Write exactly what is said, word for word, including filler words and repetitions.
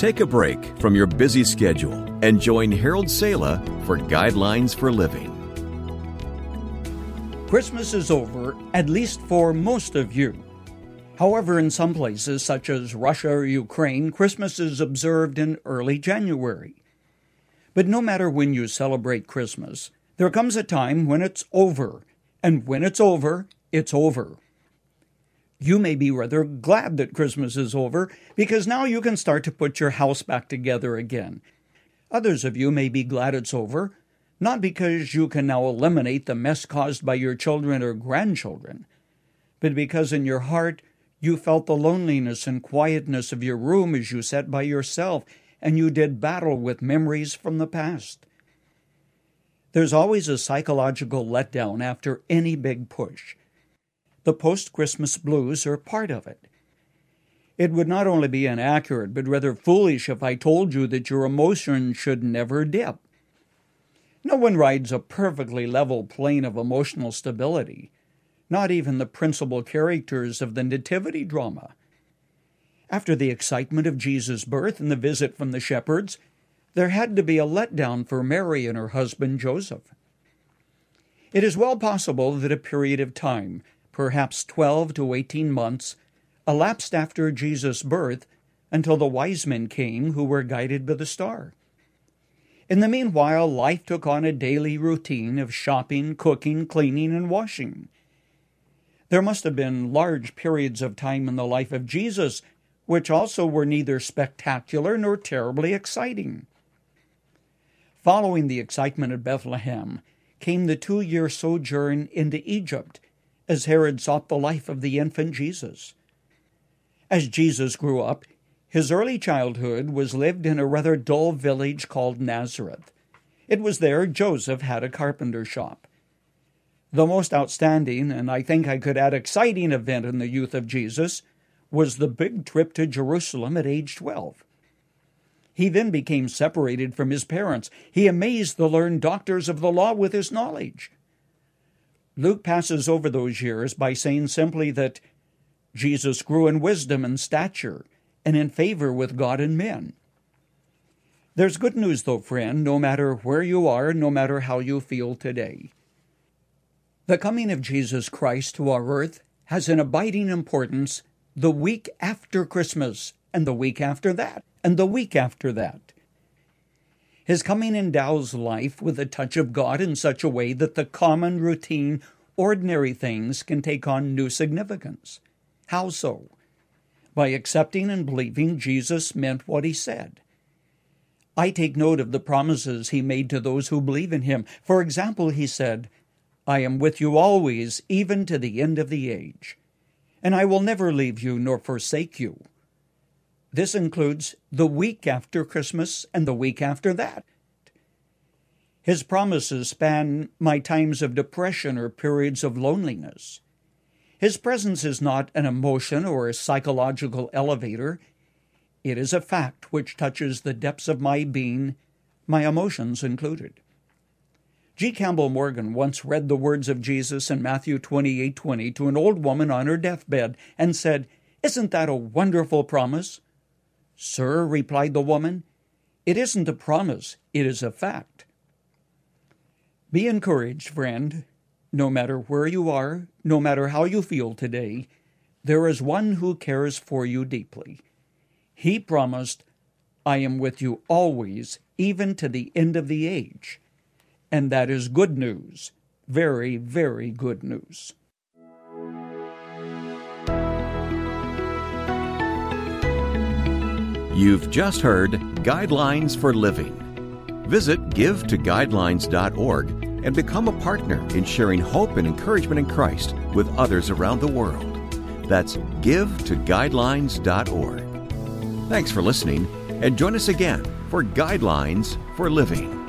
Take a break from your busy schedule and join Harold Sala for Guidelines for Living. Christmas is over, at least for most of you. However, in some places, such as Russia or Ukraine, Christmas is observed in early January. But no matter when you celebrate Christmas, there comes a time when it's over. And when it's over, it's over. You may be rather glad that Christmas is over, because now you can start to put your house back together again. Others of you may be glad it's over, not because you can now eliminate the mess caused by your children or grandchildren, but because in your heart you felt the loneliness and quietness of your room as you sat by yourself and you did battle with memories from the past. There's always a psychological letdown after any big push. The post-Christmas blues are part of it. It would not only be inaccurate, but rather foolish if I told you that your emotions should never dip. No one rides a perfectly level plane of emotional stability, not even the principal characters of the nativity drama. After the excitement of Jesus' birth and the visit from the shepherds, there had to be a letdown for Mary and her husband Joseph. It is well possible that a period of time, perhaps twelve to eighteen months, elapsed after Jesus' birth until the wise men came who were guided by the star. In the meanwhile, life took on a daily routine of shopping, cooking, cleaning, and washing. There must have been large periods of time in the life of Jesus which also were neither spectacular nor terribly exciting. Following the excitement at Bethlehem came the two-year sojourn into Egypt, as Herod sought the life of the infant Jesus. As Jesus grew up, his early childhood was lived in a rather dull village called Nazareth. It was there Joseph had a carpenter shop. The most outstanding, and I think I could add exciting event in the youth of Jesus, was the big trip to Jerusalem at age twelve. He then became separated from his parents. He amazed the learned doctors of the law with his knowledge. Luke passes over those years by saying simply that Jesus grew in wisdom and stature and in favor with God and men. There's good news, though, friend, no matter where you are, no matter how you feel today. The coming of Jesus Christ to our earth has an abiding importance the week after Christmas, and the week after that, and the week after that. His coming endows life with a touch of God in such a way that the common, routine, ordinary things can take on new significance. How so? By accepting and believing Jesus meant what he said. I take note of the promises he made to those who believe in him. For example, he said, I am with you always, even to the end of the age, and I will never leave you nor forsake you. This includes the week after Christmas and the week after that. His promises span my times of depression or periods of loneliness. His presence is not an emotion or a psychological elevator. It is a fact which touches the depths of my being, my emotions included. G. Campbell Morgan once read the words of Jesus in Matthew twenty-eight twenty to an old woman on her deathbed and said, "Isn't that a wonderful promise?" "Sir," replied the woman, "it isn't a promise, it is a fact." Be encouraged, friend. No matter where you are, no matter how you feel today, there is one who cares for you deeply. He promised, I am with you always, even to the end of the age. And that is good news, very, very good news. You've just heard Guidelines for Living. Visit give to guidelines dot org and become a partner in sharing hope and encouragement in Christ with others around the world. That's give to guidelines dot org. Thanks for listening, and join us again for Guidelines for Living.